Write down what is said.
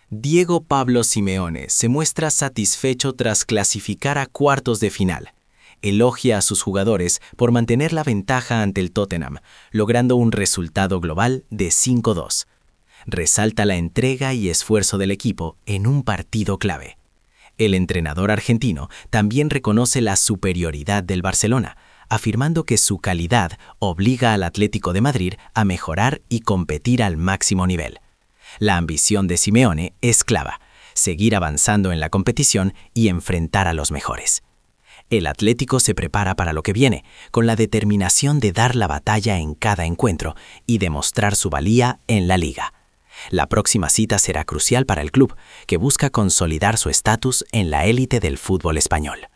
Diego Pablo Simeone se muestra satisfecho tras clasificar a cuartos de final. Elogia a sus jugadores por mantener la ventaja ante el Tottenham, logrando un resultado global de 5-2. Resalta la entrega y esfuerzo del equipo en un partido clave. El entrenador argentino también reconoce la superioridad del Barcelona, afirmando que su calidad obliga al Atlético de Madrid a mejorar y competir al máximo nivel. La ambición de Simeone es clava: seguir avanzando en la competición y enfrentar a los mejores. El Atlético se prepara para lo que viene, con la determinación de dar la batalla en cada encuentro y demostrar su valía en la Liga. La próxima cita será crucial para el club, que busca consolidar su estatus en la élite del fútbol español.